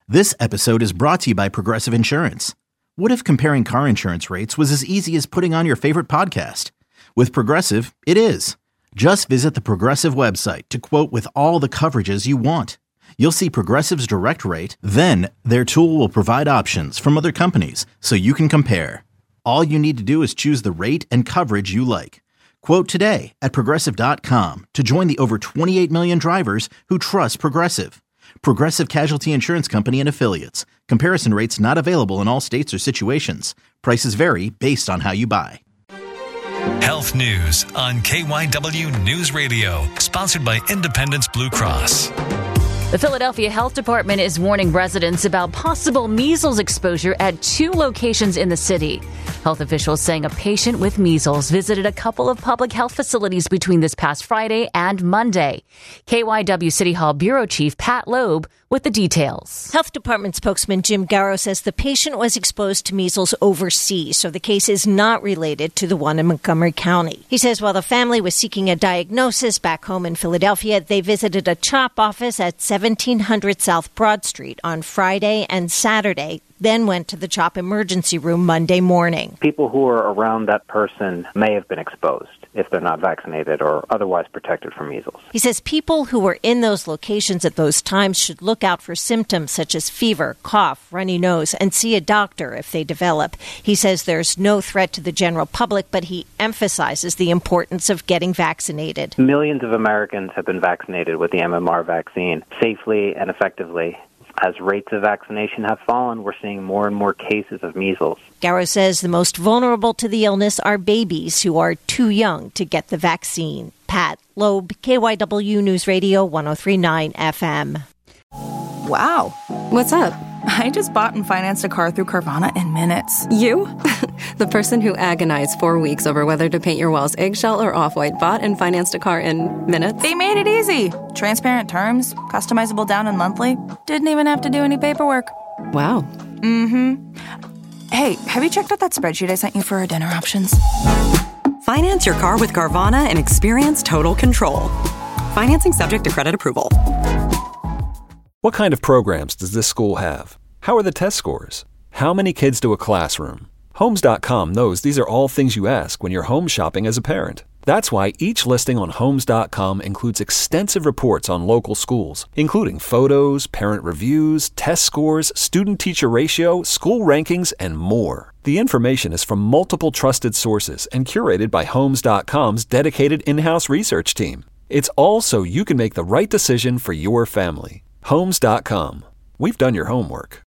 This episode is brought to you by Progressive Insurance. What if comparing car insurance rates was as easy as putting on your favorite podcast? With Progressive, it is. Just visit the Progressive website to quote with all the coverages you want. You'll see Progressive's direct rate, then their tool will provide options from other companies so you can compare. All you need to do is choose the rate and coverage you like. Quote today at Progressive.com to join the over 28 million drivers who trust Progressive. Progressive Casualty Insurance Company and Affiliates. Comparison rates not available in all states or situations. Prices vary based on how you buy. Health News on KYW News Radio. Sponsored by Independence Blue Cross. The Philadelphia Health Department is warning residents about possible measles exposure at 2 locations in the city. Health officials saying a patient with measles visited a couple of public health facilities between this past Friday and Monday. KYW City Hall Bureau Chief Pat Loeb with the details. Health Department spokesman Jim Garrow says the patient was exposed to measles overseas, so the case is not related to the one in Montgomery County. He says while the family was seeking a diagnosis back home in Philadelphia, they visited a CHOP office at 1700 South Broad Street on Friday and Saturday, then went to the CHOP emergency room Monday morning. People who are around that person may have been exposed if they're not vaccinated or otherwise protected from measles. He says people who were in those locations at those times should look out for symptoms such as fever, cough, runny nose, and see a doctor if they develop. He says there's no threat to the general public, but he emphasizes the importance of getting vaccinated. Millions of Americans have been vaccinated with the MMR vaccine safely and effectively. As rates of vaccination have fallen, we're seeing more and more cases of measles. Garrow says the most vulnerable to the illness are babies who are too young to get the vaccine. Pat Loeb, KYW News Radio 103.9 FM. Wow. What's up? I just bought and financed a car through Carvana in minutes. You? The person who agonized 4 weeks over whether to paint your walls eggshell or off-white bought and financed a car in minutes? They made it easy. Transparent terms, customizable down and monthly. Didn't even have to do any paperwork. Wow. Mm-hmm. Hey, have you checked out that spreadsheet I sent you for our dinner options? Finance your car with Carvana and experience total control. Financing subject to credit approval. What kind of programs does this school have? How are the test scores? How many kids do a classroom? Homes.com knows these are all things you ask when you're home shopping as a parent. That's why each listing on Homes.com includes extensive reports on local schools, including photos, parent reviews, test scores, student-teacher ratio, school rankings, and more. The information is from multiple trusted sources and curated by Homes.com's dedicated in-house research team. It's all so you can make the right decision for your family. Homes.com. We've done your homework.